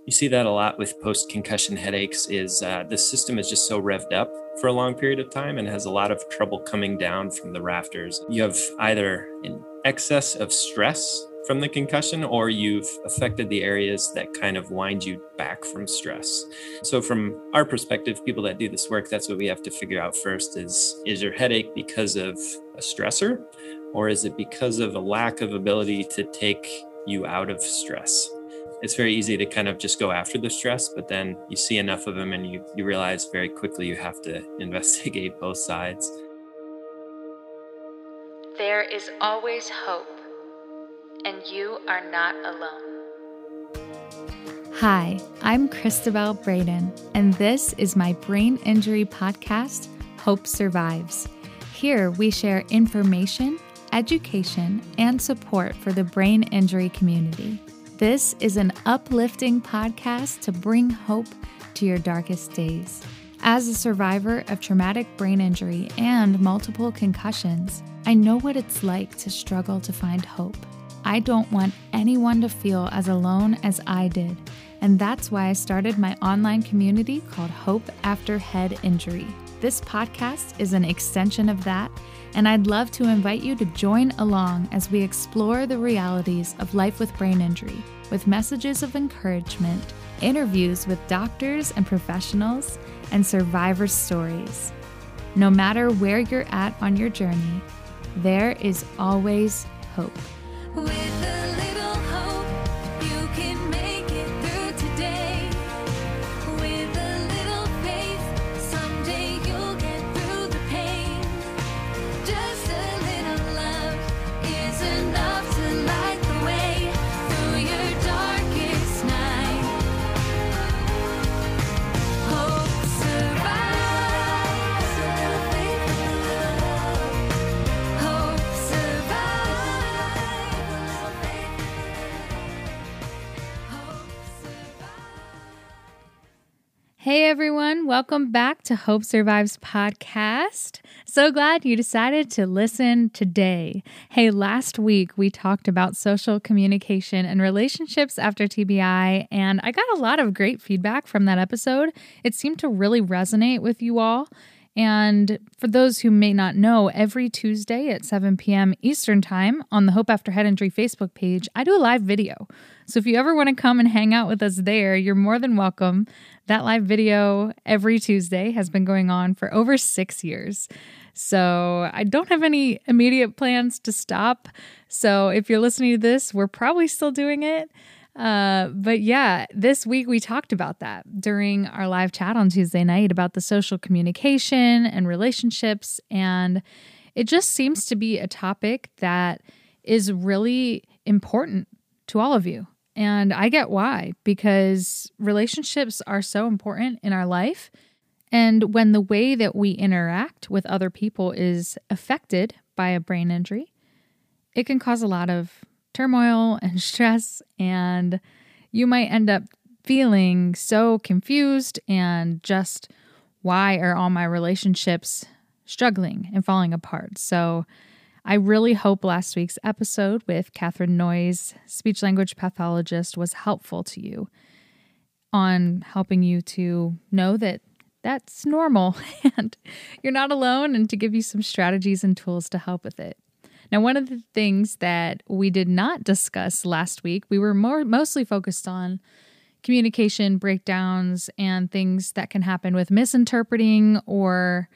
You see that a lot with post-concussion headaches is the system is just so revved up for a long period of time and has a lot of trouble coming down from the rafters. You have either an excess of stress from the concussion or you've affected the areas that kind of wind you back from stress. So from our perspective, people that do this work, that's what we have to figure out first is your headache because of a stressor or is it because of a lack of ability to take you out of stress? It's very easy to kind of just go after the stress, but then you see enough of them and you realize very quickly you have to investigate both sides. There is always hope, and you are not alone. Hi, I'm Christabel Braden, and this is my brain injury podcast, Hope Survives. Here we share information, education, and support for the brain injury community. This is an uplifting podcast to bring hope to your darkest days. As a survivor of traumatic brain injury and multiple concussions, I know what it's like to struggle to find hope. I don't want anyone to feel as alone as I did, and that's why I started my online community called Hope After Head Injury. This podcast is an extension of that, and I'd love to invite you to join along as we explore the realities of life with brain injury, with messages of encouragement, interviews with doctors and professionals, and survivor stories. No matter where you're at on your journey, there is always hope. With a little hope, you can make it through today. With a little faith, someday you'll get through the pain. Just a little love is enough to light the way through your darkest night. Hope survives, a little faith, a little love. Hope survives, a little faith, hope survives. Hey everyone, welcome back to Hope Survives podcast. So glad you decided to listen today. Hey, last week we talked about social communication and relationships after TBI, and I got a lot of great feedback from that episode. It seemed to really resonate with you all. And for those who may not know, every Tuesday at 7 p.m. Eastern Time on the Hope After Head Injury Facebook page, I do a live video. So if you ever want to come and hang out with us there, you're more than welcome. That live video every Tuesday has been going on for over 6 years. So I don't have any immediate plans to stop. So if you're listening to this, we're probably still doing it. But yeah, this week we talked about that during our live chat on Tuesday night about the social communication and relationships. And it just seems to be a topic that is really important to all of you. And I get why, because relationships are so important in our life. And when the way that we interact with other people is affected by a brain injury, it can cause a lot of turmoil and stress, and you might end up feeling so confused and just, why are all my relationships struggling and falling apart? So I really hope last week's episode with Catherine Noyes, speech language pathologist, was helpful to you on helping you to know that that's normal and you're not alone, and to give you some strategies and tools to help with it. Now, one of the things that we did not discuss last week, we were mostly focused on communication breakdowns and things that can happen with misinterpreting or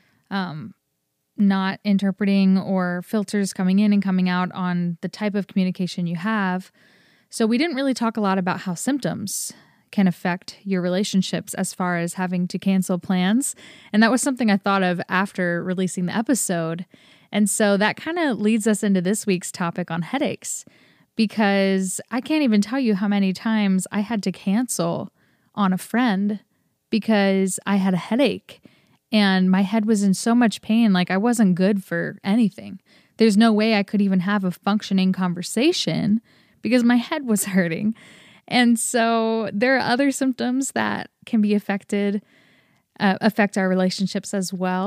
not interpreting, or filters coming in and coming out on the type of communication you have. So we didn't really talk a lot about how symptoms can affect your relationships as far as having to cancel plans. And that was something I thought of after releasing the episode. And so that kind of leads us into this week's topic on headaches, because I can't even tell you how many times I had to cancel on a friend because I had a headache and my head was in so much pain, like I wasn't good for anything. There's no way I could even have a functioning conversation because my head was hurting. And so there are other symptoms that can be affect our relationships as well.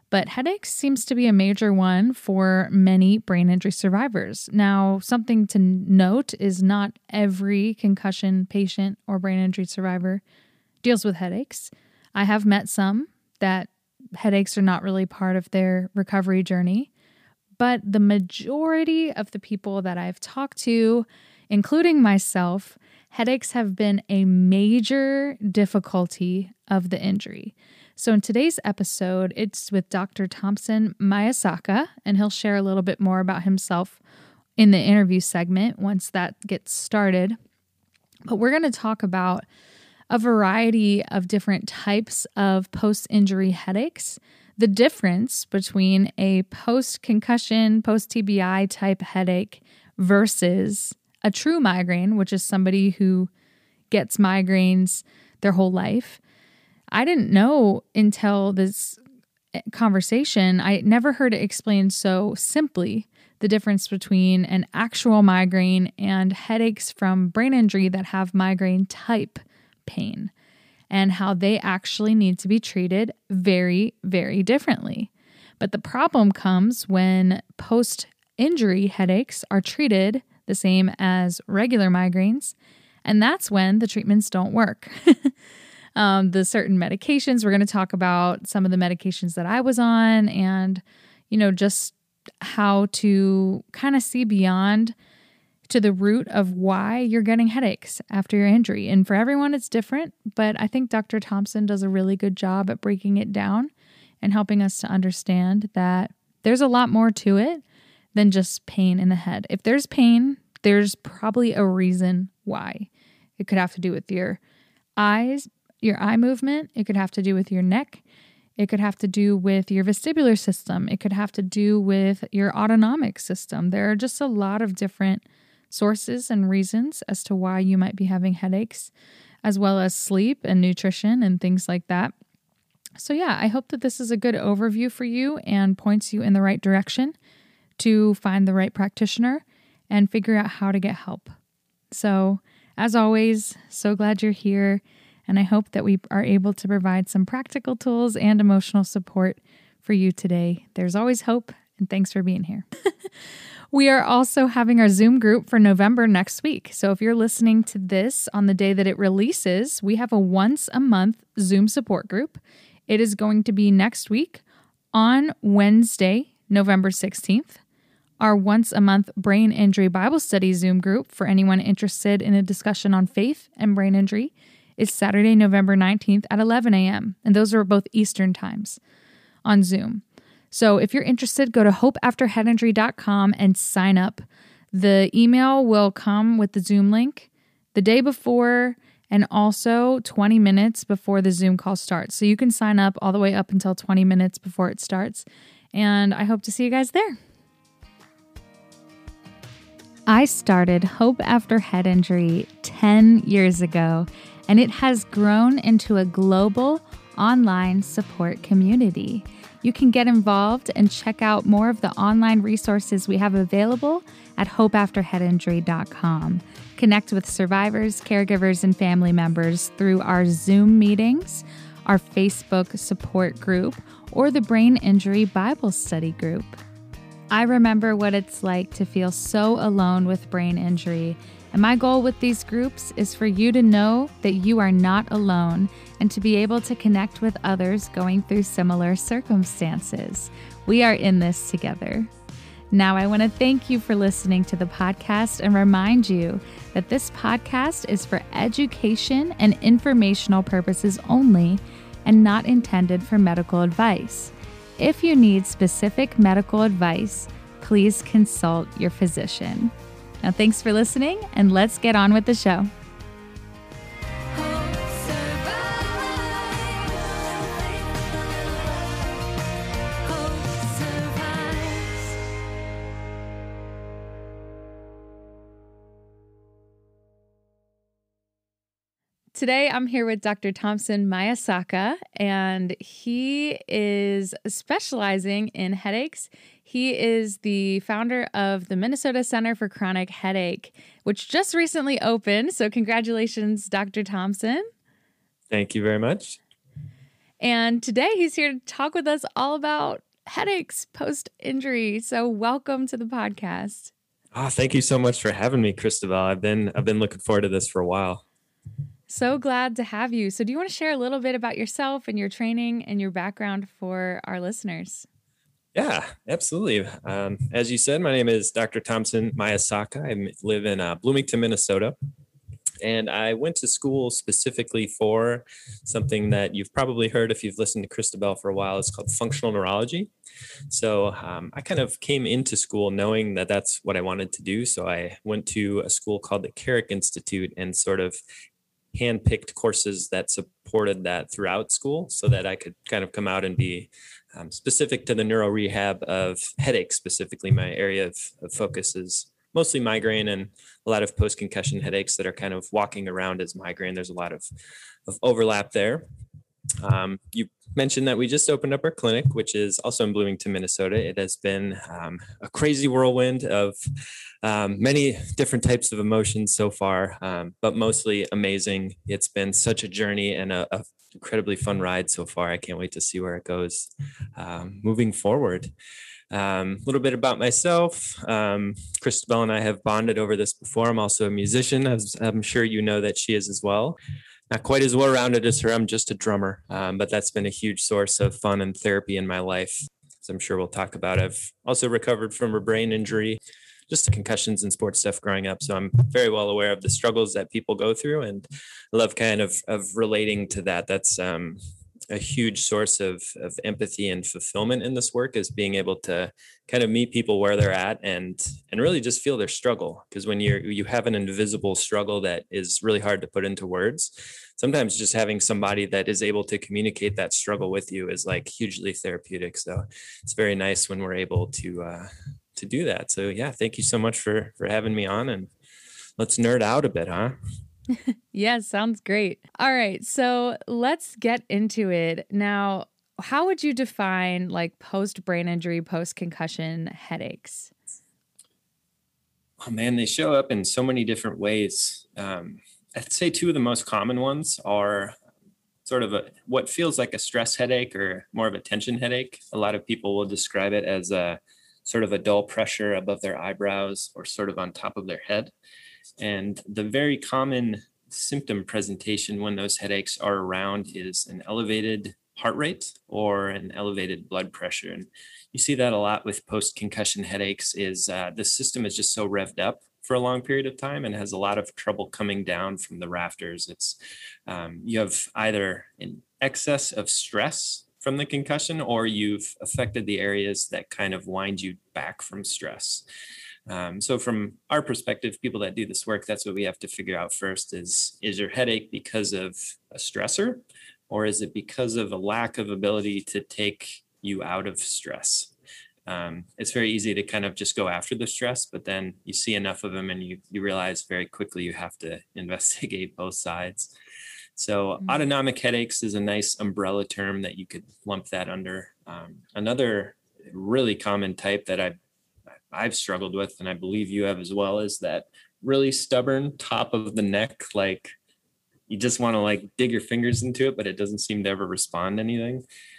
But headaches seems to be a major one for many brain injury survivors. Now, something to note is not every concussion patient or brain injury survivor deals with headaches. I have met some that headaches are not really part of their recovery journey, but the majority of the people that I've talked to, including myself, headaches have been a major difficulty of the injury. So in today's episode, it's with Dr. Thompson Mayasaka, and he'll share a little bit more about himself in the interview segment once that gets started. But we're going to talk about a variety of different types of post-injury headaches, the difference between a post-concussion, post-TBI type headache versus a true migraine, which is somebody who gets migraines their whole life. I didn't know until this conversation, I never heard it explained so simply, the difference between an actual migraine and headaches from brain injury that have migraine type pain, and how they actually need to be treated very, very differently. But the problem comes when post-injury headaches are treated the same as regular migraines, and that's when the treatments don't work. The certain medications, we're going to talk about some of the medications that I was on and, just how to kind of see beyond to the root of why you're getting headaches after your injury. And for everyone, it's different, but I think Dr. Thompson does a really good job at breaking it down and helping us to understand that there's a lot more to it than just pain in the head. If there's pain, there's probably a reason why. It could have to do with your eyes, your eye movement. It could have to do with your neck. It could have to do with your vestibular system. It could have to do with your autonomic system. There are just a lot of different sources and reasons as to why you might be having headaches, as well as sleep and nutrition and things like that. So yeah, I hope that this is a good overview for you and points you in the right direction to find the right practitioner and figure out how to get help. So as always, so glad you're here. And I hope that we are able to provide some practical tools and emotional support for you today. There's always hope, and thanks for being here. We are also having our Zoom group for November next week. So if you're listening to this on the day that it releases, we have a once-a-month Zoom support group. It is going to be next week on Wednesday, November 16th. Our once-a-month Brain Injury Bible Study Zoom group for anyone interested in a discussion on faith and brain injury is Saturday, November 19th at 11 a.m. And those are both Eastern times on Zoom. So if you're interested, go to hopeafterheadinjury.com and sign up. The email will come with the Zoom link the day before and also 20 minutes before the Zoom call starts. So you can sign up all the way up until 20 minutes before it starts. And I hope to see you guys there. I started Hope After Head Injury 10 years ago, and it has grown into a global online support community. You can get involved and check out more of the online resources we have available at hopeafterheadinjury.com. Connect with survivors, caregivers, and family members through our Zoom meetings, our Facebook support group, or the Brain Injury Bible Study group. I remember what it's like to feel so alone with brain injury, and my goal with these groups is for you to know that you are not alone and to be able to connect with others going through similar circumstances. We are in this together. Now, I want to thank you for listening to the podcast and remind you that this podcast is for education and informational purposes only and not intended for medical advice. If you need specific medical advice, please consult your physician. Now, thanks for listening, and let's get on with the show. Hope survives. Hope survives. Today, I'm here with Dr. Thompson Mayasaka, and he is specializing in headaches. He is the founder of the Minnesota Center for Chronic Headache, which just recently opened. So congratulations, Dr. Thompson. Thank you very much. And today he's here to talk with us all about headaches post-injury. So welcome to the podcast. Thank you so much for having me, Christabel. I've been looking forward to this for a while. So glad to have you. So do you want to share a little bit about yourself and your training and your background for our listeners? Yeah, absolutely. As you said, my name is Dr. Thompson Miyasaka. I live in Bloomington, Minnesota. And I went to school specifically for something that you've probably heard if you've listened to Christabel for a while. It's called functional neurology. So I kind of came into school knowing that that's what I wanted to do. So I went to a school called the Carrick Institute and sort of handpicked courses that supported that throughout school so that I could kind of come out and be specific to the neuro rehab of headaches. Specifically, my area of focus is mostly migraine and a lot of post-concussion headaches that are kind of walking around as migraine. There's a lot of overlap there. You mentioned that we just opened up our clinic, which is also in Bloomington, Minnesota. It has been a crazy whirlwind of many different types of emotions so far, but mostly amazing. It's been such a journey and a incredibly fun ride so far. I can't wait to see where it goes moving forward. A little bit about myself. Christabel and I have bonded over this before. I'm also a musician, as I'm sure you know that she is as well. Not quite as well-rounded as her. I'm just a drummer, but that's been a huge source of fun and therapy in my life, as I'm sure we'll talk about. I've also recovered from a brain injury, just concussions and sports stuff growing up. So I'm very well aware of the struggles that people go through, and I love kind of relating to that. That's a huge source of empathy and fulfillment in this work, is being able to kind of meet people where they're at and really just feel their struggle. Because when you have an invisible struggle that is really hard to put into words, sometimes just having somebody that is able to communicate that struggle with you is like hugely therapeutic. So it's very nice when we're able to do that. So yeah, thank you so much for having me on, and let's nerd out a bit, huh? Yes, sounds great. All right, so let's get into it. Now, how would you define like post-brain injury, post-concussion headaches? Oh man, they show up in so many different ways. I'd say two of the most common ones are sort of what feels like a stress headache or more of a tension headache. A lot of people will describe it as a sort of a dull pressure above their eyebrows or sort of on top of their head. And the very common symptom presentation when those headaches are around is an elevated heart rate or an elevated blood pressure. And you see that a lot with post-concussion headaches is the system is just so revved up for a long period of time and has a lot of trouble coming down from the rafters. It's you have either an excess of stress from the concussion, or you've affected the areas that kind of wind you back from stress. So from our perspective, people that do this work, that's what we have to figure out first is your headache because of a stressor, or is it because of a lack of ability to take you out of stress? It's very easy to kind of just go after the stress, but then you see enough of them and you realize very quickly you have to investigate both sides. So autonomic headaches is a nice umbrella term that you could lump that under. Another really common type that I've struggled with, and I believe you have as well, is that really stubborn top of the neck. Like you just want to like dig your fingers into it, but it doesn't seem to ever respond to anything.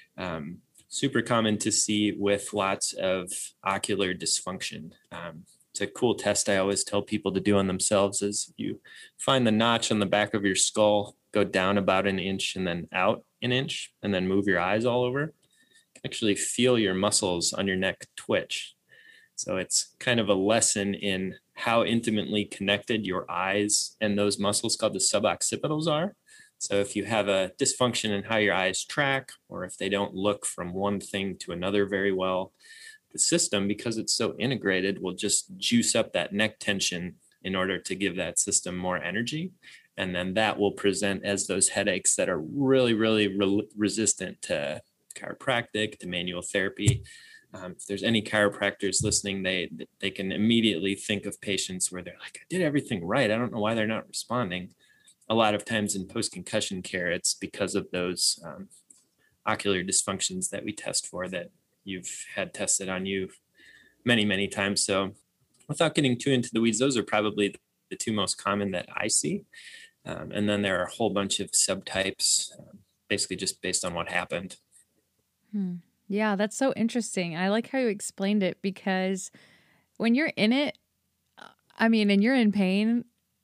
Super common to see with lots of ocular dysfunction. It's a cool test I always tell people to do on themselves is you find the notch on the back of your skull, go down about an inch and then out an inch, and then move your eyes all over. You can actually feel your muscles on your neck twitch. So it's kind of a lesson in how intimately connected your eyes and those muscles called the suboccipitals are. So if you have a dysfunction in how your eyes track, or if they don't look from one thing to another very well, the system, because it's so integrated, will just juice up that neck tension in order to give that system more energy. And then that will present as those headaches that are really, really resistant to chiropractic, to manual therapy. If there's any chiropractors listening, they can immediately think of patients where they're like, I did everything right. I don't know why they're not responding. A lot of times in post-concussion care, it's because of those ocular dysfunctions that we test for that you've had tested on you many, many times. So without getting too into the weeds, those are probably the two most common that I see. And then there are a whole bunch of subtypes. basically just based on what happened. Yeah, that's so interesting. I like how you explained it, because when you're in it, I mean, and you're in pain,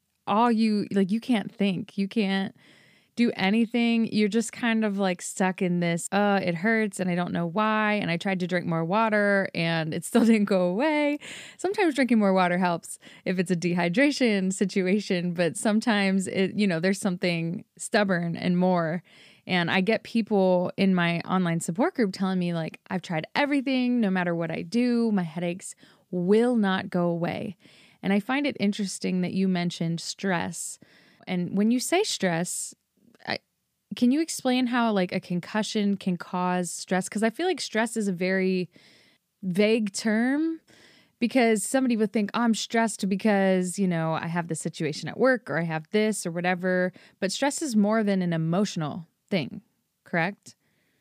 you can't think. You can't do anything. You're just kind of like stuck in this, it hurts and I don't know why. And I tried to drink more water and it still didn't go away. Sometimes drinking more water helps if it's a dehydration situation, but sometimes there's something stubborn and more. And I get people in my online support group telling me, like, I've tried everything, no matter what I do, my headaches will not go away. And I find it interesting that you mentioned stress. And when you say stress, can you explain how like a concussion can cause stress? Because I feel like stress is a very vague term, because somebody would think, oh, I'm stressed because, I have this situation at work or I have this or whatever. But stress is more than an emotional thing, correct?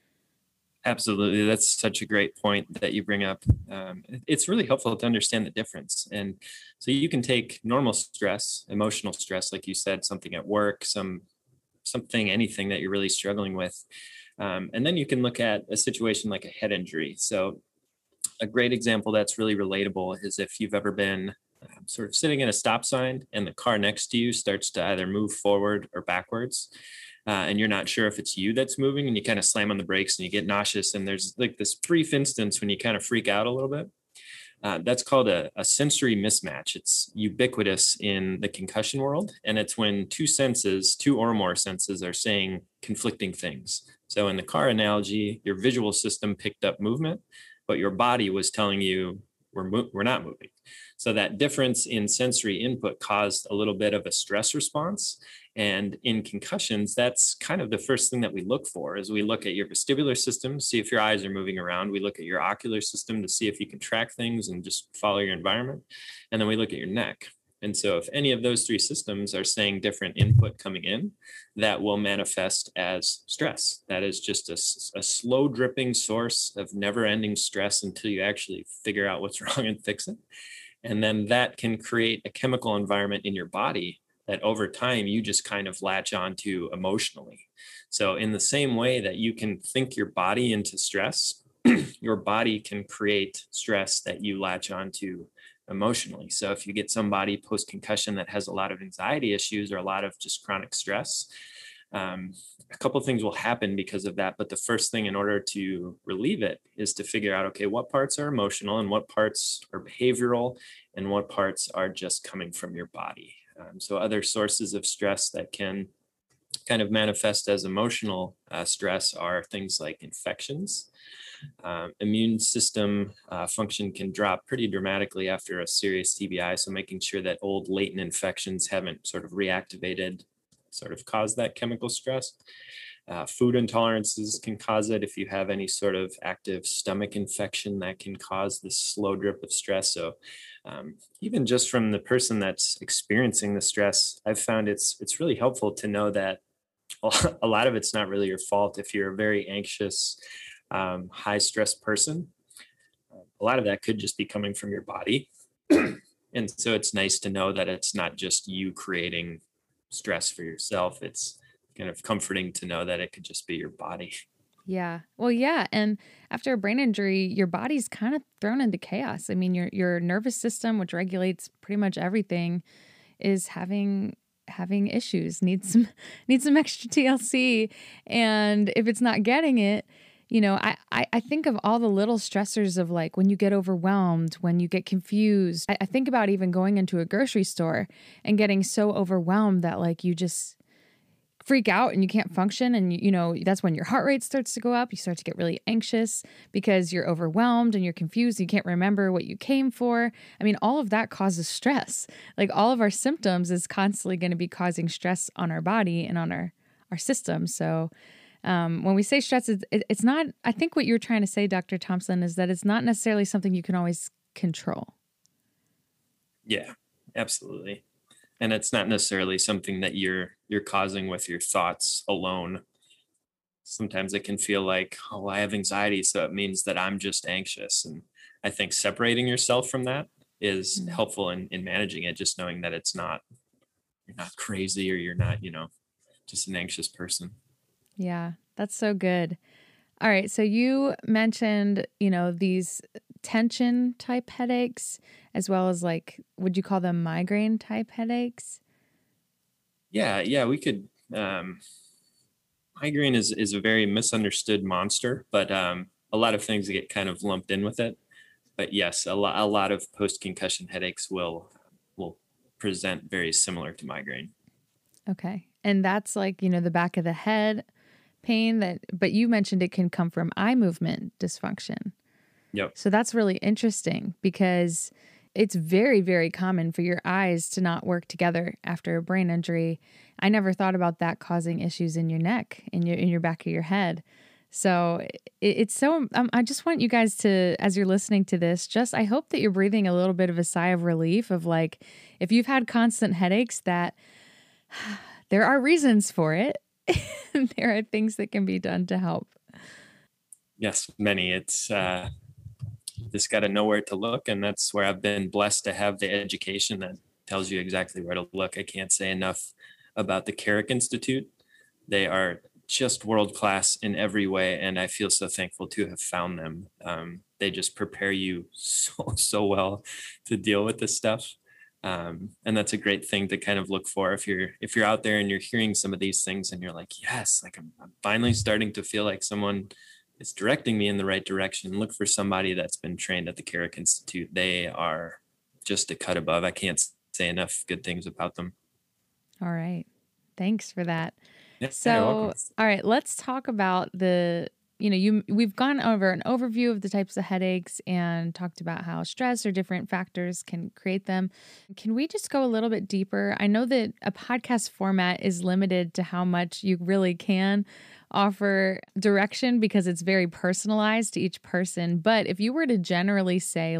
Absolutely. That's such a great point that you bring up. It's really helpful to understand the difference. And so you can take normal stress, emotional stress, like you said, something at work, anything that you're really struggling with. And then you can look at a situation like a head injury. So a great example that's really relatable is if you've ever been sort of sitting at a stop sign and the car next to you starts to either move forward or backwards. And you're not sure if it's you that's moving, and you kind of slam on the brakes and you get nauseous. And there's like this brief instance when you kind of freak out a little bit. That's called a sensory mismatch. It's ubiquitous in the concussion world. And it's when two or more senses are saying conflicting things. So in the car analogy, your visual system picked up movement, but your body was telling you we're not moving. So that difference in sensory input caused a little bit of a stress response. And in concussions, that's kind of the first thing that we look for. Is we look at your vestibular system, see if your eyes are moving around. We look at your ocular system to see if you can track things and just follow your environment. And then we look at your neck. And so if any of those three systems are saying different input coming in, that will manifest as stress. That is just a slow dripping source of never ending stress until you actually figure out what's wrong and fix it. And then that can create a chemical environment in your body that over time you just kind of latch onto emotionally. So in the same way that you can think your body into stress, your body can create stress that you latch onto emotionally. So if you get somebody post-concussion that has a lot of anxiety issues or a lot of just chronic stress, a couple of things will happen because of that. But the first thing in order to relieve it is to figure out, okay, what parts are emotional and what parts are behavioral and what parts are just coming from your body. So other sources of stress that can kind of manifest as emotional stress are things like infections. Immune system function can drop pretty dramatically after a serious TBI. So making sure that old latent infections haven't sort of reactivated, sort of cause that chemical stress. Food intolerances can cause it. If you have any sort of active stomach infection, that can cause this slow drip of stress. So even just from the person that's experiencing the stress, I've found it's really helpful to know that a lot of it's not really your fault. If you're a very anxious, high stress person, a lot of that could just be coming from your body. And so it's nice to know that it's not just you creating stress for yourself. It's kind of comforting to know that it could just be your body. Yeah. Well, yeah. And after a brain injury, your body's kind of thrown into chaos. I mean, your nervous system, which regulates pretty much everything, is having issues, needs some extra TLC. And if it's not getting it, I think of all the little stressors of like when you get overwhelmed, when you get confused. I think about even going into a grocery store and getting so overwhelmed that like you just freak out and you can't function. And, that's when your heart rate starts to go up. You start to get really anxious because you're overwhelmed and you're confused. You can't remember what you came for. I mean, all of that causes stress. Like all of our symptoms is constantly going to be causing stress on our body and on our system. So when we say stress, it's not, I think what you're trying to say, Dr. Thompson, is that it's not necessarily something you can always control. Yeah, absolutely. And it's not necessarily something that you're causing with your thoughts alone. Sometimes it can feel like, oh, I have anxiety, so it means that I'm just anxious. And I think separating yourself from that is helpful in managing it, just knowing that you're not crazy or you're not, just an anxious person. Yeah. That's so good. All right. So you mentioned, these tension type headaches as well as would you call them migraine type headaches? Yeah, we could. Migraine is a very misunderstood monster, but a lot of things get kind of lumped in with it. But yes, a lot of post concussion headaches will present very similar to migraine. Okay. And that's the back of the head pain but you mentioned it can come from eye movement dysfunction. Yep. So that's really interesting because it's very, very common for your eyes to not work together after a brain injury. I never thought about that causing issues in your neck, in your back of your head. So it's so, I just want you guys to, as you're listening to this, I hope that you're breathing a little bit of a sigh of relief of if you've had constant headaches, that there are reasons for it. There are things that can be done to help. Yes, many. It's just got to know where to look. And that's where I've been blessed to have the education that tells you exactly where to look. I can't say enough about the Carrick Institute. They are just world-class in every way. And I feel so thankful to have found them. They just prepare you so well to deal with this stuff. And that's a great thing to kind of look for if you're out there and you're hearing some of these things and you're like, yes, I'm finally starting to feel like someone is directing me in the right direction. Look for somebody that's been trained at the Carrick Institute. They are just a cut above. I can't say enough good things about them. All right. Thanks for that. Yeah, So, all right, let's talk about we've gone over an overview of the types of headaches and talked about how stress or different factors can create them. Can we just go a little bit deeper? I know that a podcast format is limited to how much you really can offer direction because it's very personalized to each person. But if you were to generally say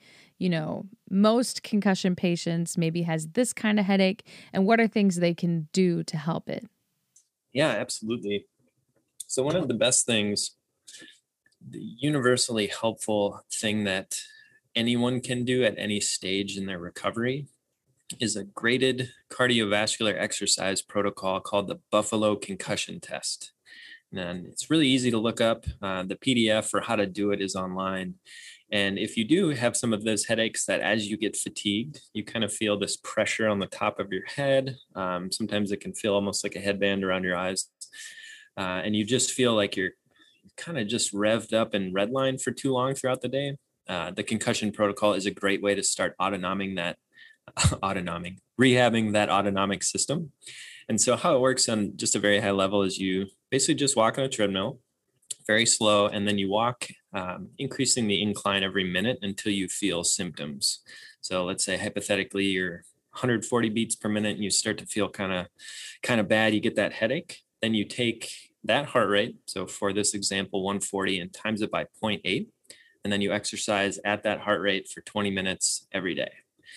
most concussion patients maybe has this kind of headache, and what are things they can do to help it? Yeah, absolutely. So one of the best things, the universally helpful thing that anyone can do at any stage in their recovery is a graded cardiovascular exercise protocol called the Buffalo Concussion Test. And it's really easy to look up. The PDF for how to do it is online. And if you do have some of those headaches that as you get fatigued, you kind of feel this pressure on the top of your head. Sometimes it can feel almost like a headband around your eyes. And you just feel like you're kind of just revved up and redlined for too long throughout the day. The concussion protocol is a great way to start rehabbing that autonomic system. And so how it works on just a very high level is you basically just walk on a treadmill, very slow, and then you walk, increasing the incline every minute until you feel symptoms. So let's say hypothetically you're 140 beats per minute and you start to feel kind of bad. You get that headache. Then you take that heart rate, so for this example, 140, and times it by 0.8, and then you exercise at that heart rate for 20 minutes every day.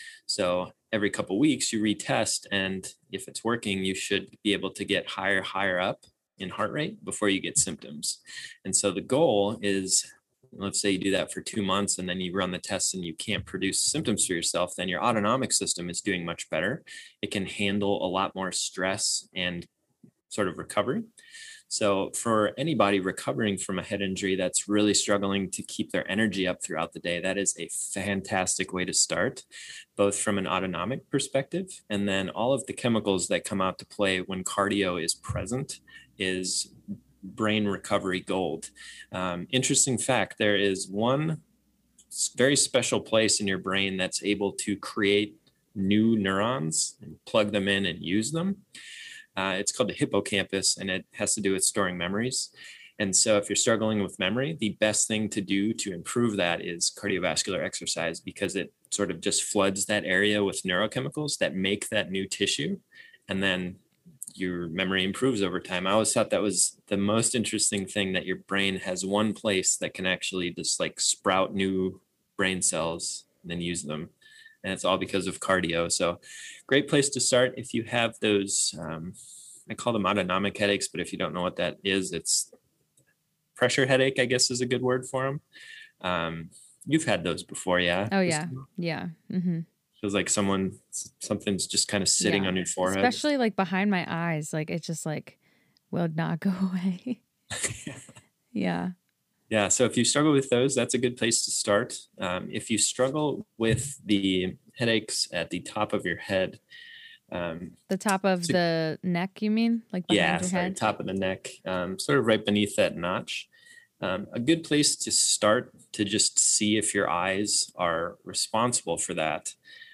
So every couple of weeks you retest, and if it's working, you should be able to get higher up in heart rate before you get symptoms. And so the goal is, let's say you do that for 2 months and then you run the tests and you can't produce symptoms for yourself, then your autonomic system is doing much better. It can handle a lot more stress and sort of recovery. So for anybody recovering from a head injury that's really struggling to keep their energy up throughout the day, that is a fantastic way to start, both from an autonomic perspective, and then all of the chemicals that come out to play when cardio is present is brain recovery gold. Interesting fact, there is one very special place in your brain that's able to create new neurons and plug them in and use them. It's called the hippocampus, and it has to do with storing memories. And so if you're struggling with memory, the best thing to do to improve that is cardiovascular exercise, because it sort of just floods that area with neurochemicals that make that new tissue. And then your memory improves over time. I always thought that was the most interesting thing, that your brain has one place that can actually just sprout new brain cells and then use them. And it's all because of cardio. So great place to start if you have those, I call them autonomic headaches, but if you don't know what that is, it's pressure headache, I guess is a good word for them. You've had those before, yeah? Oh, yeah. Yeah. Mm-hmm. Feels like something's just kind of sitting on your forehead. Especially behind my eyes. It just will not go away. Yeah. Yeah. So if you struggle with those, that's a good place to start. If you struggle with the headaches at the top of your head, The top of so- the neck, you mean? Like behind your head? top of the neck, sort of right beneath that notch. A good place to start to just see if your eyes are responsible for that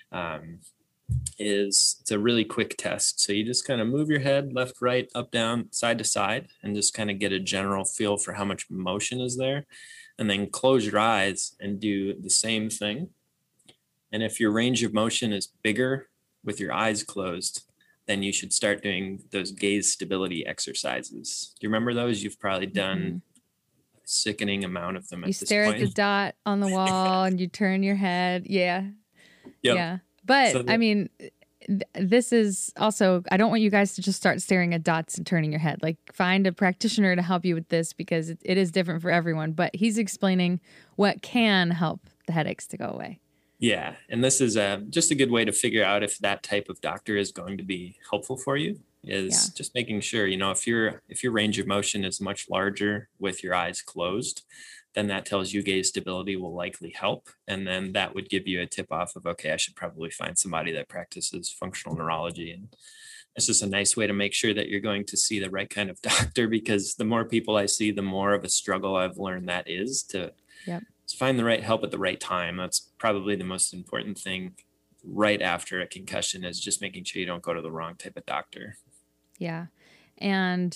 is it's a really quick test. So you just kind of move your head left, right, up, down, side to side, and just kind of get a general feel for how much motion is there. And then close your eyes and do the same thing. And if your range of motion is bigger with your eyes closed, then you should start doing those gaze stability exercises. Do you remember those? You've probably done a sickening amount of them You at this stare point. at the dot on the wall and you turn your head. Yeah. Yep. Yeah. But So I mean, this is also, I don't want you guys to just start staring at dots and turning your head. Like, find a practitioner to help you with this because it is different for everyone. But he's explaining what can help the headaches to go away. Yeah, and this is just a good way to figure out if that type of doctor is going to be helpful for you. Is Yeah. just making sure, if your range of motion is much larger with your eyes closed, then that tells you gaze stability will likely help, and then that would give you a tip off of, okay, I should probably find somebody that practices functional neurology. And it's just a nice way to make sure that you're going to see the right kind of doctor, because the more people I see, the more of a struggle I've learned that is to Yep. find the right help at the right time. That's probably the most important thing right after a concussion, is just making sure you don't go to the wrong type of doctor. Yeah. And,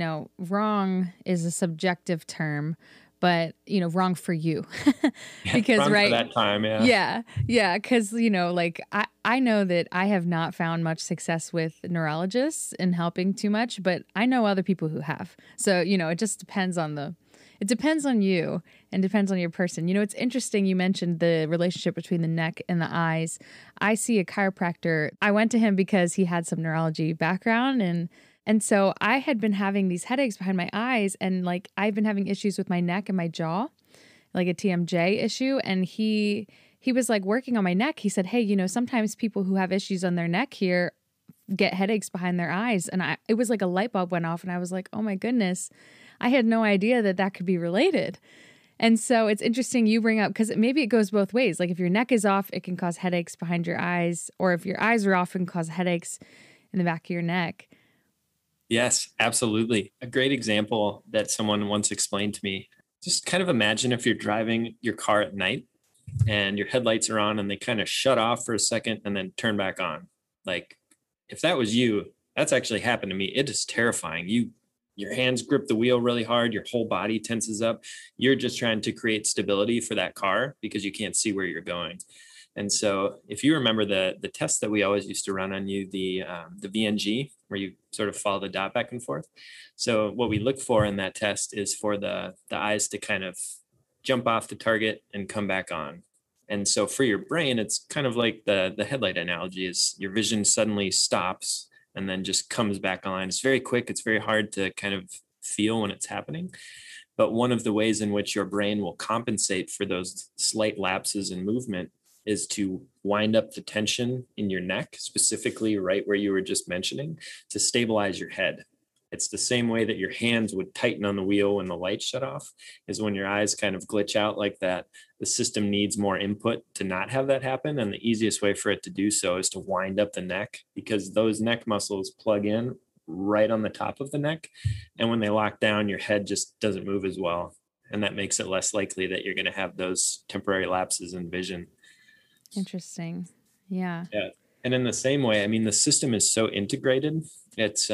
wrong is a subjective term, but, wrong for you. Because, Wrong for right. that time, yeah. Yeah. Yeah. Because, I know that I have not found much success with neurologists in helping too much, but I know other people who have. So, it just depends on it depends on you and depends on your person. It's interesting. You mentioned the relationship between the neck and the eyes. I see a chiropractor. I went to him because he had some neurology background, and so I had been having these headaches behind my eyes, and I've been having issues with my neck and my jaw, like a TMJ issue. And he was working on my neck. He said, hey, sometimes people who have issues on their neck here get headaches behind their eyes. And it was like a light bulb went off, and I was like, oh my goodness, I had no idea that could be related. And so it's interesting you bring up, because maybe it goes both ways. Like, if your neck is off, it can cause headaches behind your eyes, or if your eyes are off, it can cause headaches in the back of your neck. Yes, absolutely. A great example that someone once explained to me, just kind of imagine if you're driving your car at night and your headlights are on and they kind of shut off for a second and then turn back on. Like, if that was you, that's actually happened to me. It is terrifying. Your hands grip the wheel really hard. Your whole body tenses up. You're just trying to create stability for that car because you can't see where you're going. And so if you remember the test that we always used to run on you, the VNG, where you sort of follow the dot back and forth. So what we look for in that test is for the eyes to kind of jump off the target and come back on. And so for your brain, it's kind of like the headlight analogy is your vision suddenly stops and then just comes back online. It's very quick. It's very hard to kind of feel when it's happening. But one of the ways in which your brain will compensate for those slight lapses in movement is to wind up the tension in your neck, specifically right where you were just mentioning, to stabilize your head. It's the same way that your hands would tighten on the wheel when the lights shut off, is when your eyes kind of glitch out like that. The system needs more input to not have that happen. And the easiest way for it to do so is to wind up the neck, because those neck muscles plug in right on the top of the neck. And when they lock down, your head just doesn't move as well. And that makes it less likely that you're going to have those temporary lapses in vision. Interesting. Yeah. Yeah. And in the same way, I mean, the system is so integrated. It's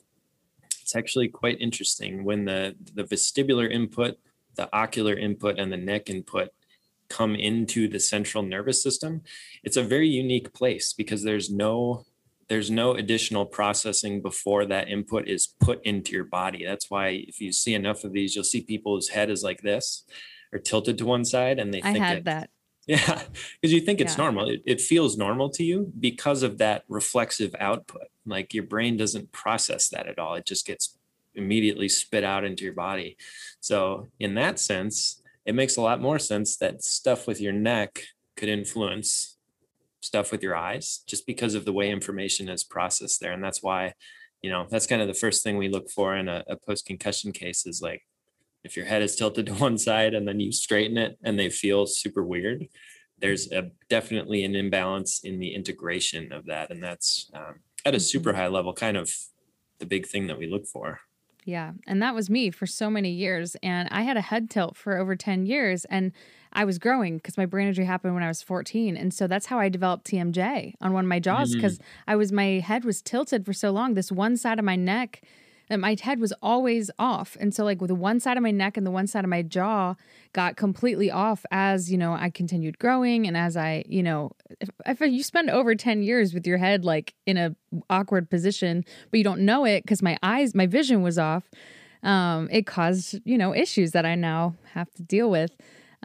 actually quite interesting when the vestibular input, the ocular input, and the neck input come into the central nervous system. It's a very unique place because there's no additional processing before that input is put into your body. That's why if you see enough of these, you'll see people whose head is like this or tilted to one side, and they think I had that. Yeah, because you think it's Yeah. normal. It feels normal to you because of that reflexive output. Like, your brain doesn't process that at all. It just gets immediately spit out into your body. So in that sense, it makes a lot more sense that stuff with your neck could influence stuff with your eyes just because of the way information is processed there. And that's why that's kind of the first thing we look for in a post-concussion case is like, if your head is tilted to one side and then you straighten it and they feel super weird, there's definitely an imbalance in the integration of that. And that's at a super high level, kind of the big thing that we look for. Yeah. And that was me for so many years. And I had a head tilt for over 10 years. And I was growing because my brain injury happened when I was 14. And so that's how I developed TMJ on one of my jaws, because my head was tilted for so long. This one side of my neck, and my head was always off. And so like with the one side of my neck and the one side of my jaw got completely off as, I continued growing. And as I, if you spend over 10 years with your head like in a awkward position, but you don't know it because my vision was off, it caused, issues that I now have to deal with.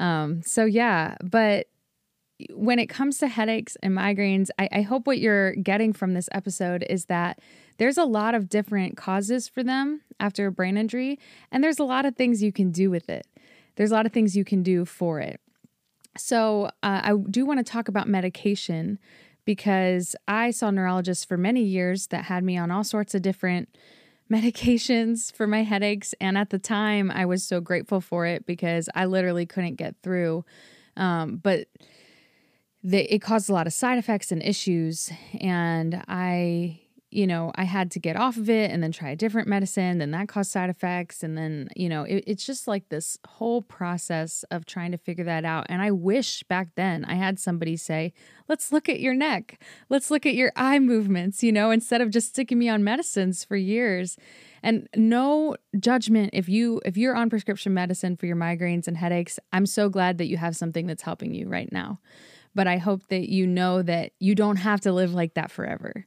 But when it comes to headaches and migraines, I hope what you're getting from this episode is that there's a lot of different causes for them after a brain injury, and there's a lot of things you can do with it. There's a lot of things you can do for it. So I do want to talk about medication, because I saw neurologists for many years that had me on all sorts of different medications for my headaches. And at the time, I was so grateful for it because I literally couldn't get through. But it caused a lot of side effects and issues. And I had to get off of it and then try a different medicine. Then that caused side effects. And then, it's just like this whole process of trying to figure that out. And I wish back then I had somebody say, let's look at your neck. Let's look at your eye movements, instead of just sticking me on medicines for years. And no judgment if you're on prescription medicine for your migraines and headaches. I'm so glad that you have something that's helping you right now. But I hope that you know that you don't have to live like that forever.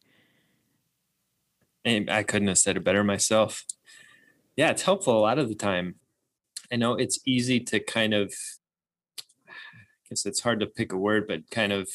And I couldn't have said it better myself. Yeah, it's helpful a lot of the time. I know it's easy to kind of, I guess it's hard to pick a word, but kind of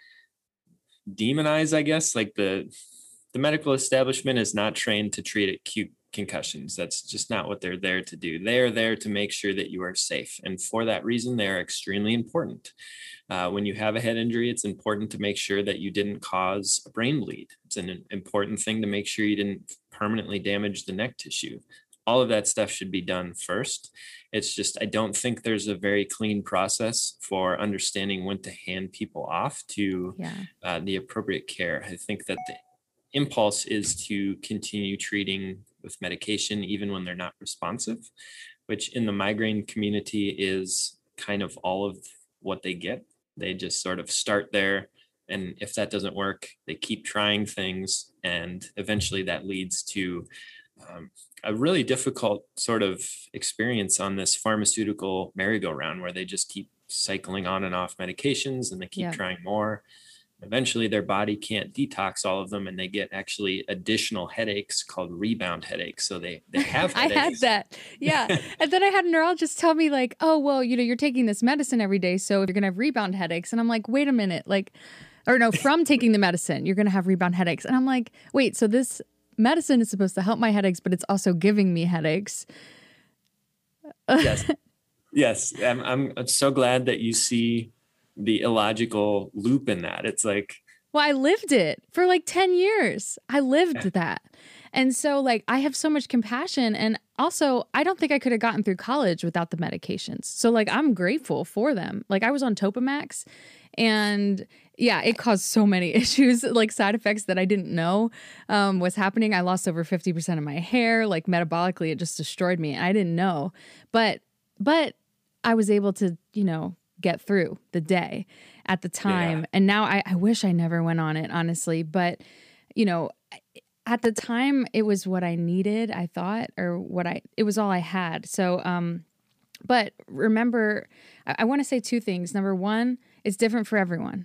demonize, I guess, like the medical establishment is not trained to treat acute concussions. That's just not what they're there to do. They are there to make sure that you are safe. And for that reason, they are extremely important. When you have a head injury, it's important to make sure that you didn't cause a brain bleed. It's an important thing to make sure you didn't permanently damage the neck tissue. All of that stuff should be done first. It's just, I don't think there's a very clean process for understanding when to hand people off to the appropriate care. I think that the impulse is to continue treating with medication, even when they're not responsive, which in the migraine community is kind of all of what they get. They just sort of start there. And if that doesn't work, they keep trying things. And eventually that leads to a really difficult sort of experience on this pharmaceutical merry-go-round where they just keep cycling on and off medications and they keep trying more. Eventually their body can't detox all of them and they get actually additional headaches called rebound headaches. So they have headaches. I had that. Yeah. And then I had a neurologist tell me like, oh, well, you're taking this medicine every day, so you're going to have rebound headaches. And I'm like, wait a minute, from taking the medicine, you're going to have rebound headaches. And I'm like, wait, so this medicine is supposed to help my headaches, but it's also giving me headaches. Yes. Yes. I'm so glad that you see the illogical loop in that. It's like, well, I lived it for like 10 years. I lived that. And so like, I have so much compassion. And also I don't think I could have gotten through college without the medications. So like, I'm grateful for them. Like I was on Topamax and it caused so many issues, like side effects that I didn't know was happening. I lost over 50% of my hair, like metabolically, it just destroyed me. I didn't know, but I was able to, get through the day at the time. Yeah. And now I wish I never went on it, honestly. But, at the time it was what I needed, I thought, it was all I had. So, but remember, I want to say two things. Number one, it's different for everyone.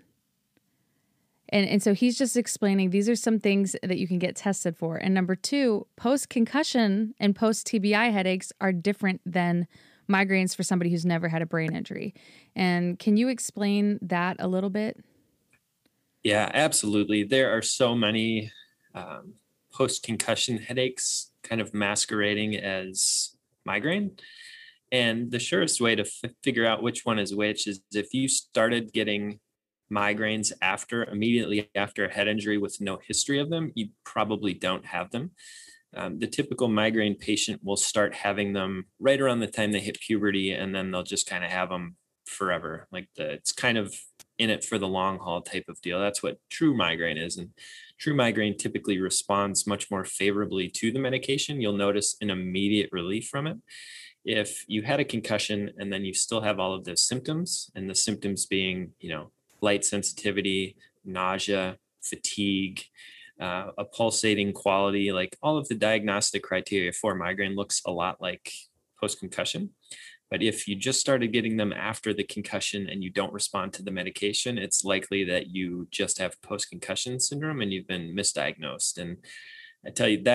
And so he's just explaining these are some things that you can get tested for. And number two, post-concussion and post-TBI headaches are different than migraines for somebody who's never had a brain injury. And can you explain that a little bit? Yeah, absolutely. There are so many post-concussion headaches kind of masquerading as migraine. And the surest way to figure out which one is which is if you started getting migraines immediately after a head injury with no history of them, you probably don't have them. The typical migraine patient will start having them right around the time they hit puberty, and then they'll just kind of have them forever. It's kind of in it for the long haul type of deal. That's what true migraine is. And true migraine typically responds much more favorably to the medication. You'll notice an immediate relief from it. If you had a concussion and then you still have all of those symptoms, and the symptoms being, light sensitivity, nausea, fatigue, a pulsating quality, like all of the diagnostic criteria for migraine looks a lot like post-concussion. But if you just started getting them after the concussion and you don't respond to the medication, it's likely that you just have post-concussion syndrome and you've been misdiagnosed. And I tell you,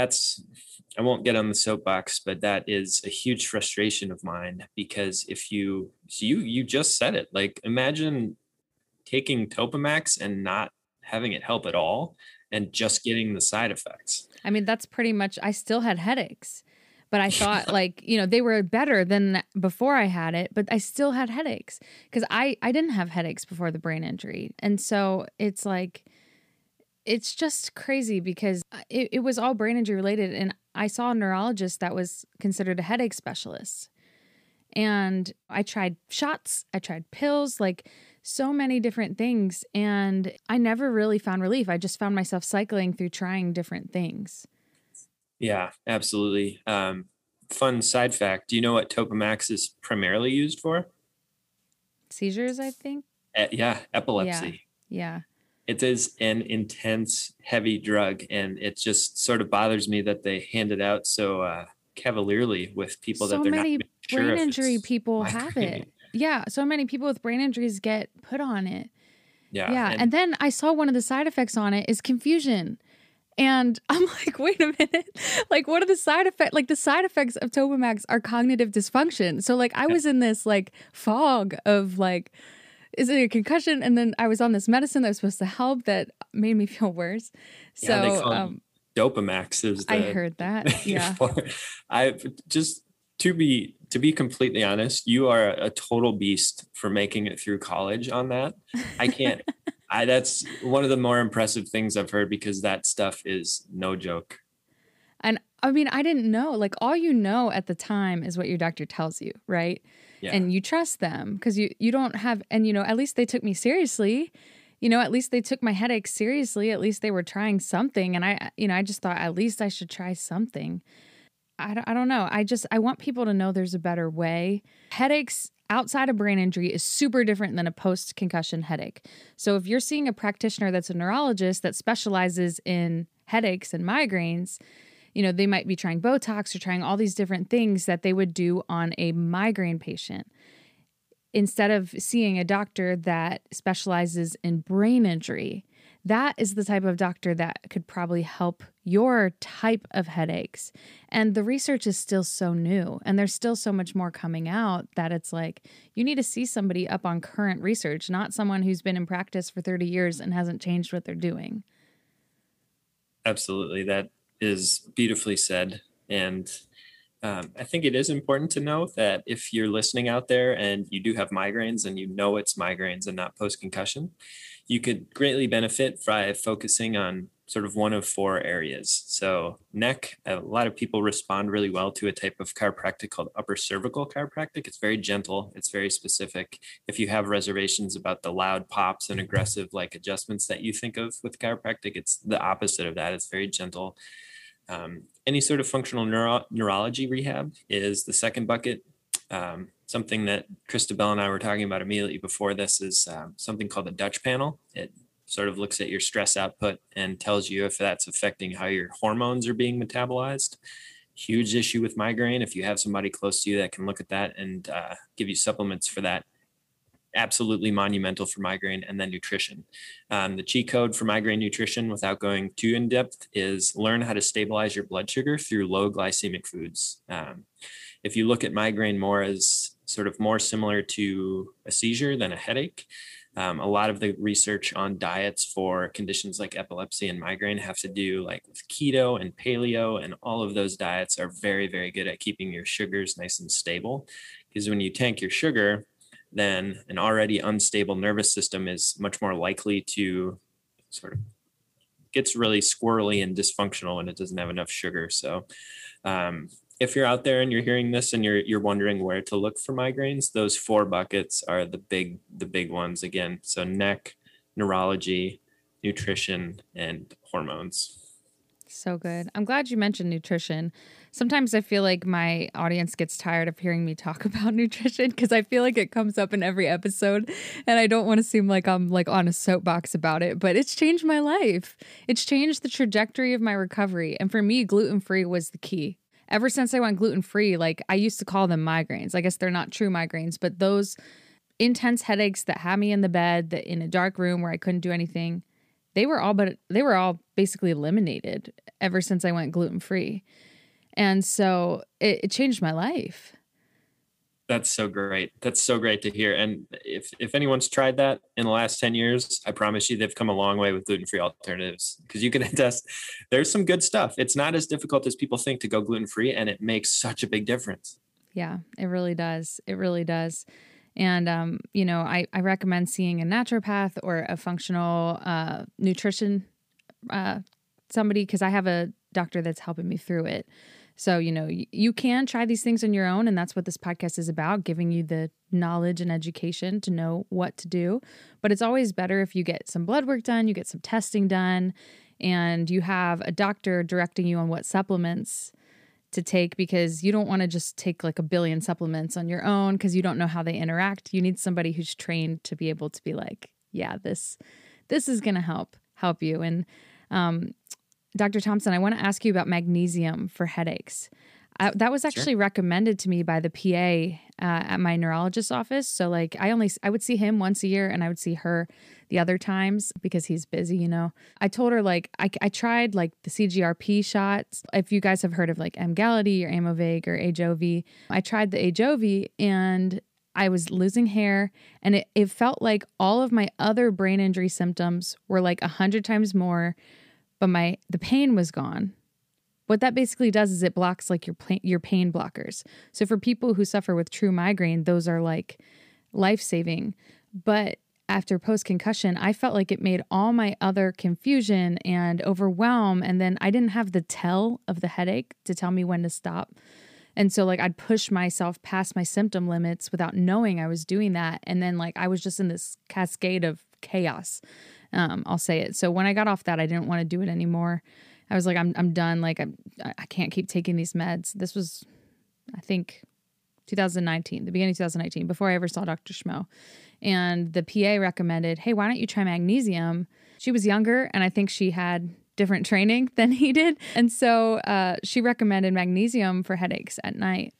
I won't get on the soapbox, but that is a huge frustration of mine, because you just said it, like imagine taking Topamax and not having it help at all and just getting the side effects. I mean, that's pretty much, I still had headaches, but I thought they were better than before I had it, but I still had headaches because I didn't have headaches before the brain injury. And so it's like, it's just crazy because it was all brain injury related. And I saw a neurologist that was considered a headache specialist. And I tried shots, I tried pills, like so many different things. And I never really found relief. I just found myself cycling through trying different things. Yeah, absolutely. Fun side fact. Do you know what Topamax is primarily used for? Seizures, I think. Yeah, epilepsy. Yeah. It is an intense, heavy drug, and it just sort of bothers me that they hand it out so cavalierly with people So that they're many not sure brain if injury it's people have migraine. it. Yeah, so many people with brain injuries get put on it. Yeah. And then I saw one of the side effects on it is confusion. And I'm like, wait a minute. Like, what are the side effects? Like, the side effects of Topamax are cognitive dysfunction. So, like, I was in this, like, fog of, like, is it a concussion? And then I was on this medicine that was supposed to help that made me feel worse. So, they call it Dopamax is I heard that. Yeah. I just to be completely honest, you are a total beast for making it through college on that. I can't. That's one of the more impressive things I've heard, because that stuff is no joke. And I mean, I didn't know. Like, all you know at the time is what your doctor tells you, right? Yeah. And you trust them because you don't have, and at least they took me seriously. At least they took my headaches seriously. At least they were trying something. And I just thought at least I should try something. I don't know. I want people to know there's a better way. Headaches outside of brain injury is super different than a post-concussion headache. So if you're seeing a practitioner that's a neurologist that specializes in headaches and migraines, they might be trying Botox or trying all these different things that they would do on a migraine patient, instead of seeing a doctor that specializes in brain injury. That is the type of doctor that could probably help your type of headaches. And the research is still so new, and there's still so much more coming out that it's like, you need to see somebody up on current research, not someone who's been in practice for 30 years and hasn't changed what they're doing. Absolutely. That is beautifully said. And I think it is important to know that if you're listening out there and you do have migraines and it's migraines and not post-concussion, you could greatly benefit by focusing on sort of one of four areas. So neck, a lot of people respond really well to a type of chiropractic called upper cervical chiropractic. It's very gentle. It's very specific. If you have reservations about the loud pops and aggressive like adjustments that you think of with chiropractic, it's the opposite of that. It's very gentle. Any sort of functional neurology rehab is the second bucket. Something that Christabel and I were talking about immediately before this is something called the Dutch panel. It sort of looks at your stress output and tells you if that's affecting how your hormones are being metabolized. Huge issue with migraine. If you have somebody close to you that can look at that and give you supplements for that, absolutely monumental for migraine. And then nutrition. The cheat code for migraine nutrition, without going too in depth, is learn how to stabilize your blood sugar through low glycemic foods. If you look at migraine more as sort of more similar to a seizure than a headache, a lot of the research on diets for conditions like epilepsy and migraine have to do like with keto and paleo, and all of those diets are very, very good at keeping your sugars nice and stable. Because when you tank your sugar, then an already unstable nervous system is much more likely to sort of gets really squirrely and dysfunctional when it doesn't have enough sugar. So if you're out there and you're hearing this and you're wondering where to look for migraines, those 4 buckets are the big ones again. So neck, neurology, nutrition, and hormones. So good. I'm glad you mentioned nutrition. Sometimes I feel like my audience gets tired of hearing me talk about nutrition because I feel like it comes up in every episode and I don't want to seem like I'm like on a soapbox about it, but it's changed my life. It's changed the trajectory of my recovery. And for me, gluten-free was the key. Ever since I went gluten-free, like I used to call them migraines. I guess they're not true migraines, but those intense headaches that had me in the bed, that in a dark room where I couldn't do anything, they were all basically eliminated ever since I went gluten-free. And so it changed my life. That's so great. That's so great to hear. And if anyone's tried that in the last 10 years, I promise you they've come a long way with gluten-free alternatives, because you can attest there's some good stuff. It's not as difficult as people think to go gluten-free, and it makes such a big difference. Yeah, it really does. It really does. And, I recommend seeing a naturopath or a functional nutrition somebody, because I have a doctor that's helping me through it. So, you can try these things on your own. And that's what this podcast is about, giving you the knowledge and education to know what to do. But it's always better if you get some blood work done, you get some testing done, and you have a doctor directing you on what supplements to take, because you don't want to just take like a billion supplements on your own because you don't know how they interact. You need somebody who's trained to be able to be like, yeah, this is going to help you. And Dr. Thompson, I want to ask you about magnesium for headaches. That was actually recommended to me by the PA at my neurologist's office. So like I would see him once a year and I would see her the other times because he's busy, I told her like I tried like the CGRP shots. If you guys have heard of like Emgality or Aimovig or Ajovy, I tried the Ajovy and I was losing hair, and it felt like all of my other brain injury symptoms were like 100 times more, but the pain was gone. What that basically does is it blocks like your pain blockers. So for people who suffer with true migraine, those are like life-saving. But after post-concussion, I felt like it made all my other confusion and overwhelm, and then I didn't have the tell of the headache to tell me when to stop. And so like I'd push myself past my symptom limits without knowing I was doing that. And then like I was just in this cascade of chaos. I'll say it. So when I got off that, I didn't want to do it anymore. I was like, I'm done. Like I can't keep taking these meds. This was, I think, 2019, the beginning of 2019, before I ever saw Dr. Schmo. And the PA recommended, hey, why don't you try magnesium? She was younger, and I think she had different training than he did. And so she recommended magnesium for headaches at night.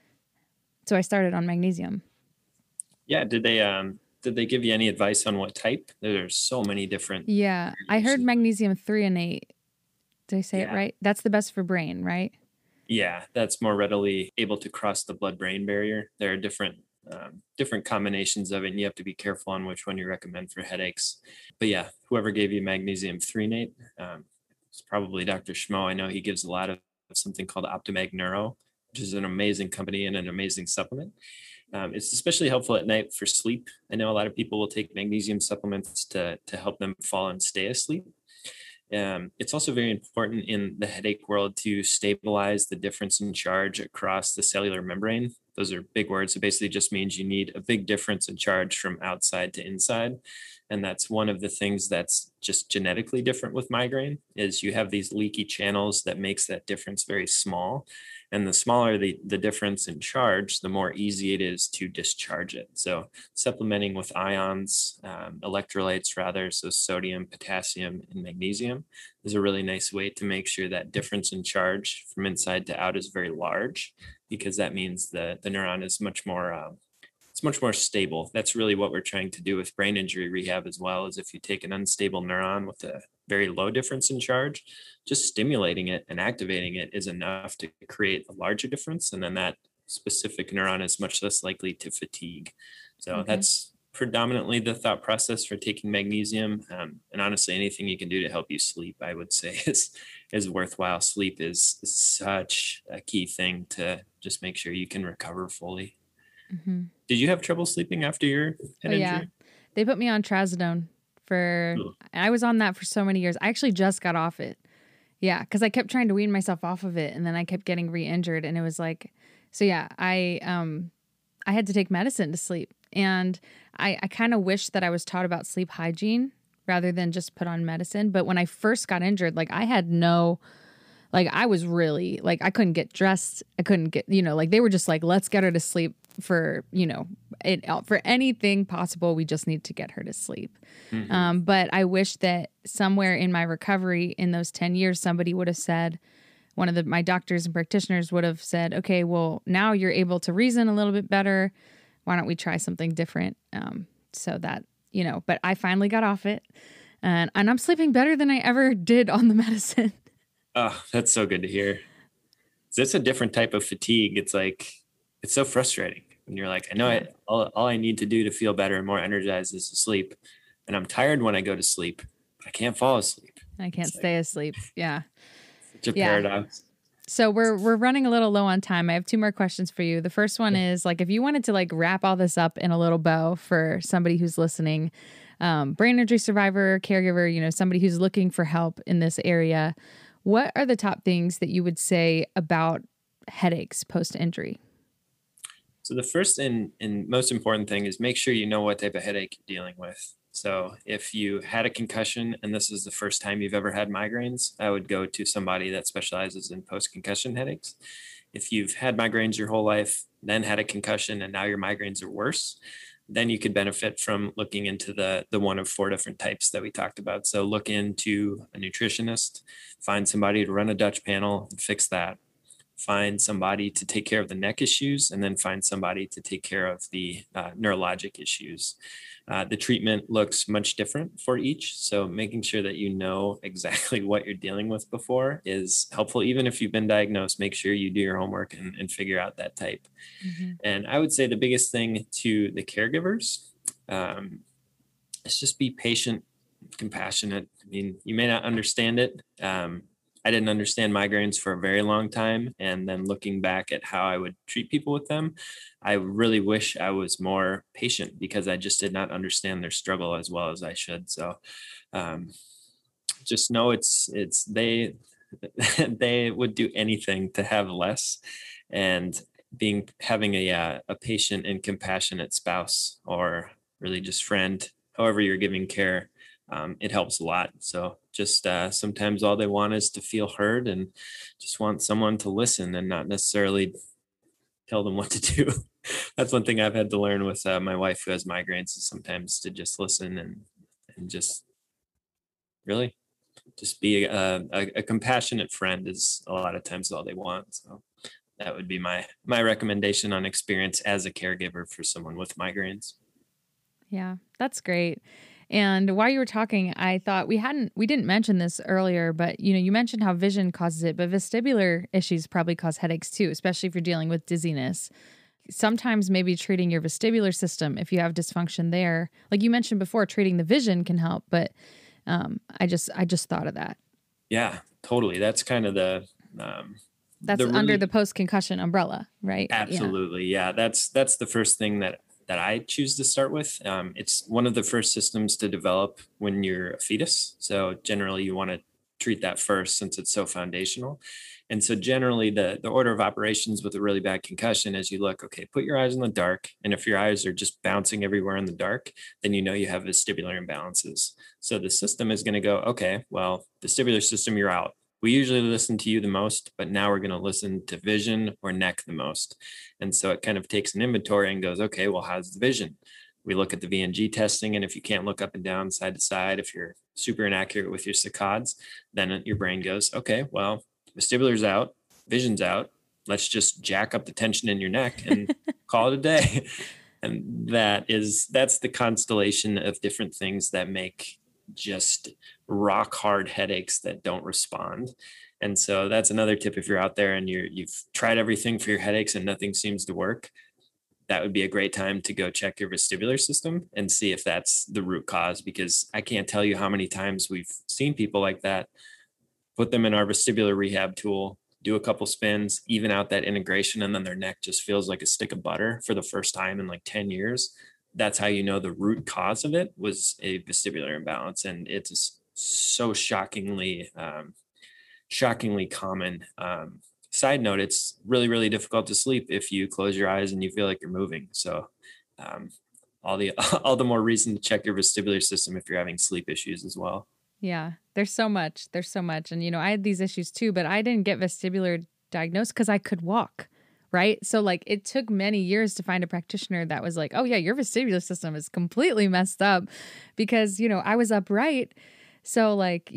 So I started on magnesium. Yeah. Did they give you any advice on what type? There's so many different. Yeah. I heard magnesium threonate. Did I say it right? That's the best for brain, right? Yeah. That's more readily able to cross the blood-brain barrier. There are different combinations of it, and you have to be careful on which one you recommend for headaches. But yeah, whoever gave you magnesium threonate, it's probably Dr. Schmo. I know he gives a lot of something called Optimag Neuro, which is an amazing company and an amazing supplement. It's especially helpful at night for sleep. I know a lot of people will take magnesium supplements to help them fall and stay asleep. It's also very important in the headache world to stabilize the difference in charge across the cellular membrane. Those are big words. It basically just means you need a big difference in charge from outside to inside. And that's one of the things that's just genetically different with migraine, is you have these leaky channels that makes that difference very small. And the smaller the difference in charge, the more easy it is to discharge it. So supplementing with ions, electrolytes rather, so sodium, potassium, and magnesium is a really nice way to make sure that difference in charge from inside to out is very large, because that means the neuron is much more it's much more stable. That's really what we're trying to do with brain injury rehab as well, is if you take an unstable neuron with a very low difference in charge, just stimulating it and activating it is enough to create a larger difference. And then that specific neuron is much less likely to fatigue. So that's predominantly the thought process for taking magnesium. And honestly, anything you can do to help you sleep, I would say is worthwhile. Sleep is such a key thing to just make sure you can recover fully. Did you have trouble sleeping after your head Oh, yeah. injury? They put me on trazodone Ooh. I was on that for so many years. I actually just got off it. Yeah, because I kept trying to wean myself off of it, and then I kept getting re-injured, and it was like, so yeah, I had to take medicine to sleep, and I kind of wish that I was taught about sleep hygiene rather than just put on medicine. But when I first got injured, like I had no, like I was really like I couldn't get dressed, I couldn't get, like they were just like, let's get her to sleep for for anything possible. We just need to get her to sleep. But I wish that somewhere in my recovery in those 10 years, somebody would have said, one of my doctors and practitioners would have said, okay, well, now you're able to reason a little bit better. Why don't we try something different? So that, but I finally got off it, and I'm sleeping better than I ever did on the medicine. Oh, that's so good to hear. It's a different type of fatigue. It's like, it's so frustrating when you're like, I know all I need to do to feel better and more energized is to sleep. And I'm tired when I go to sleep, but I can't fall asleep. I can't stay asleep. Yeah. Such a paradox. So we're running a little low on time. I have two more questions for you. The first one is like, if you wanted to like wrap all this up in a little bow for somebody who's listening, brain injury survivor, caregiver, somebody who's looking for help in this area, what are the top things that you would say about headaches post-injury? So the first and most important thing is make sure you know what type of headache you're dealing with. So if you had a concussion and this is the first time you've ever had migraines, I would go to somebody that specializes in post-concussion headaches. If you've had migraines your whole life, then had a concussion and now your migraines are worse, then you could benefit from looking into the one of 4 different types that we talked about. So look into a nutritionist, find somebody to run a Dutch panel and fix that. Find somebody to take care of the neck issues, and then find somebody to take care of the neurologic issues. The treatment looks much different for each. So making sure that you know exactly what you're dealing with before is helpful. Even if you've been diagnosed, make sure you do your homework and figure out that type. And I would say the biggest thing to the caregivers is just be patient, compassionate. I mean, you may not understand it. I didn't understand migraines for a very long time. And then looking back at how I would treat people with them, I really wish I was more patient because I just did not understand their struggle as well as I should. So just know it's they would do anything to have less, and having a patient and compassionate spouse or really just friend, however you're giving care, it helps a lot. So just sometimes all they want is to feel heard and just want someone to listen and not necessarily tell them what to do. That's one thing I've had to learn with my wife who has migraines, is sometimes to just listen and just really just be a compassionate friend is a lot of times all they want. So that would be my recommendation on experience as a caregiver for someone with migraines. Yeah, that's great. And while you were talking, I thought we didn't mention this earlier, but you mentioned how vision causes it, but vestibular issues probably cause headaches too, especially if you're dealing with dizziness. Sometimes maybe treating your vestibular system, if you have dysfunction there, like you mentioned before, treating the vision can help, but I just thought of that. Yeah, totally. That's kind of that's under the post-concussion umbrella, right? Absolutely. Yeah. That's the first thing that I choose to start with. It's one of the first systems to develop when you're a fetus. So generally you want to treat that first since it's so foundational. And so generally the order of operations with a really bad concussion is you look, okay, put your eyes in the dark. And if your eyes are just bouncing everywhere in the dark, then you know you have vestibular imbalances. So the system is going to go, okay, well, vestibular system, you're out. We usually listen to you the most, but now we're going to listen to vision or neck the most. And so it kind of takes an inventory and goes, okay, well, how's the vision? We look at the VNG testing, and if you can't look up and down, side to side, if you're super inaccurate with your saccades, then your brain goes, okay, well, vestibular's out, vision's out. Let's just jack up the tension in your neck and call it a day. And that's the constellation of different things that make just rock hard headaches that don't respond. And so that's another tip. If you're out there and you've tried everything for your headaches and nothing seems to work, that would be a great time to go check your vestibular system and see if that's the root cause, because I can't tell you how many times we've seen people like that, put them in our vestibular rehab tool, do a couple spins, even out that integration, and then their neck just feels like a stick of butter for the first time in like 10 years. That's how you know the root cause of it was a vestibular imbalance. And it's so shockingly common. Side note, it's really, really difficult to sleep if you close your eyes and you feel like you're moving. So all the more reason to check your vestibular system if you're having sleep issues as well. Yeah, there's so much. And, I had these issues too, but I didn't get vestibular diagnosed because I could walk, right? So like it took many years to find a practitioner that was like, oh yeah, your vestibular system is completely messed up because, I was upright. So like,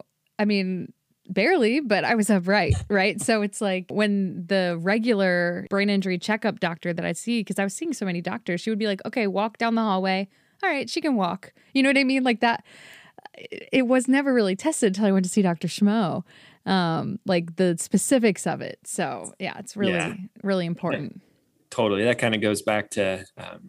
barely, but I was upright, right? So it's like when the regular brain injury checkup doctor that I see, because I was seeing so many doctors, she would be like, okay, walk down the hallway. All right, she can walk. You know what I mean? Like that. It was never really tested until I went to see Dr. Schmo, like the specifics of it. So yeah, it's really, really important. Yeah, totally. That kind of goes back to,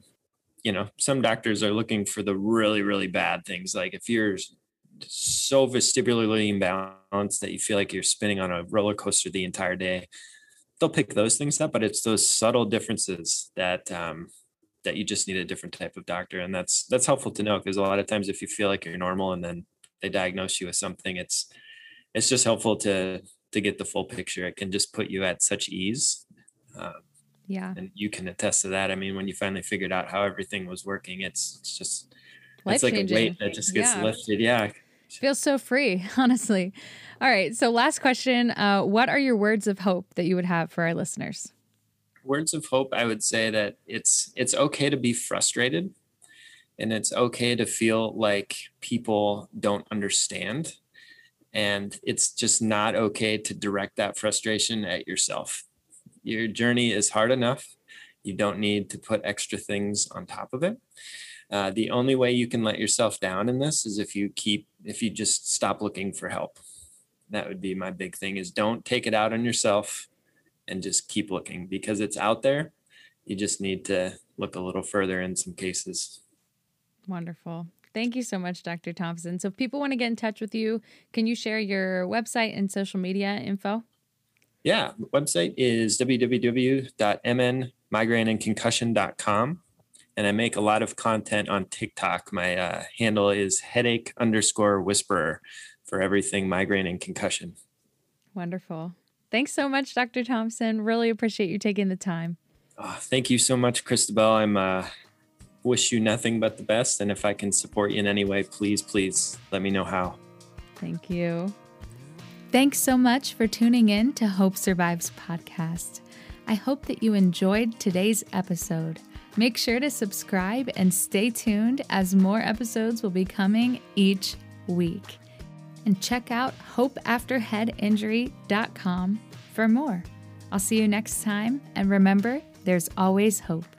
some doctors are looking for the really, really bad things. Like if you're so vestibularly imbalanced that you feel like you're spinning on a roller coaster the entire day, they'll pick those things up, but it's those subtle differences that you just need a different type of doctor. And that's helpful to know, because a lot of times if you feel like you're normal and then they diagnose you with something, it's just helpful to get the full picture. It can just put you at such ease. Yeah. And you can attest to that. I mean, when you finally figured out how everything was working, it's life like changing. a weight that just gets lifted. Yeah. Feels so free, honestly. All right. So last question. What are your words of hope that you would have for our listeners? Words of hope, I would say that it's okay to be frustrated, and it's okay to feel like people don't understand. And it's just not okay to direct that frustration at yourself. Your journey is hard enough. You don't need to put extra things on top of it. The only way you can let yourself down in this is if you just stop looking for help. That would be my big thing, is don't take it out on yourself and just keep looking, because it's out there. You just need to look a little further in some cases. Wonderful. Thank you so much, Dr. Thompson. So if people want to get in touch with you, can you share your website and social media info? Yeah. The website is www.mnmigraineandconcussion.com. And I make a lot of content on TikTok. My handle is headache_whisperer for everything migraine and concussion. Wonderful. Thanks so much, Dr. Thompson. Really appreciate you taking the time. Thank you so much, Christabel. I'm wish you nothing but the best. And if I can support you in any way, please let me know how. Thank you. Thanks so much for tuning in to Hope Survives podcast. I hope that you enjoyed today's episode. Make sure to subscribe and stay tuned, as more episodes will be coming each week. And check out hopeafterheadinjury.com for more. I'll see you next time, and remember, there's always hope.